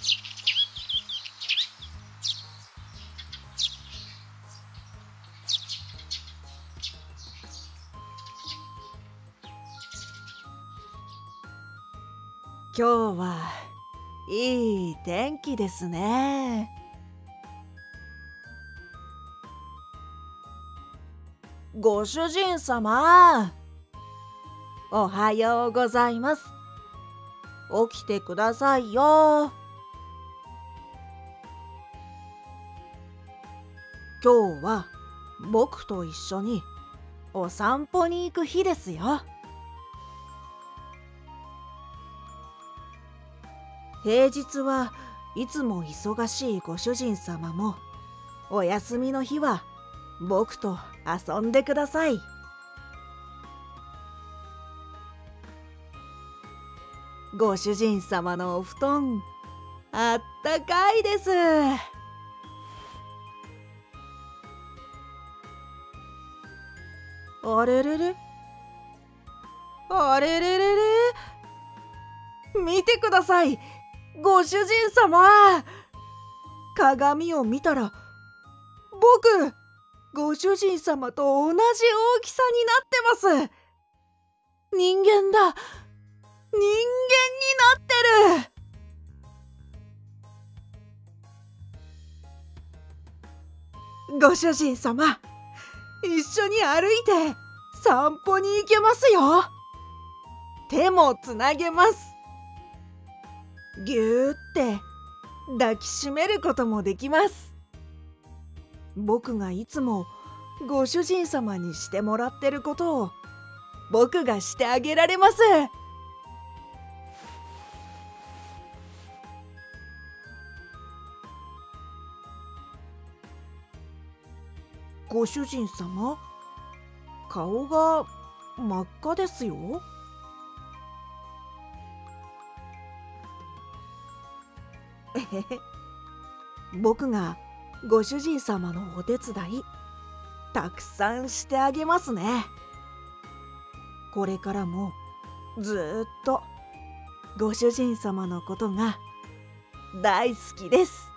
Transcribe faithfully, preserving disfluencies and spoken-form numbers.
今日はいい天気ですね。ご主人様、おはようございます。起きてくださいよ。今日は僕と一緒にお散歩に行く日ですよ。平日はいつも忙しいご主人様も、お休みの日は僕と遊んでください。ご主人様のお布団、あったかいです。あれれれあれれれれ見てください、ご主人様。鏡を見たら、僕、ご主人様と同じ大きさになってます。人間だ。人間になってる。ご主人様、一緒に歩いて散歩に行けますよ。手もつなげます。ぎゅーって抱きしめることもできます。僕がいつもご主人様にしてもらってることを僕がしてあげられます。ご主人様、顔が真っ赤ですよ。えへへ、僕がご主人様のお手伝いたくさんしてあげますね。これからもずーっとご主人様のことが大好きです。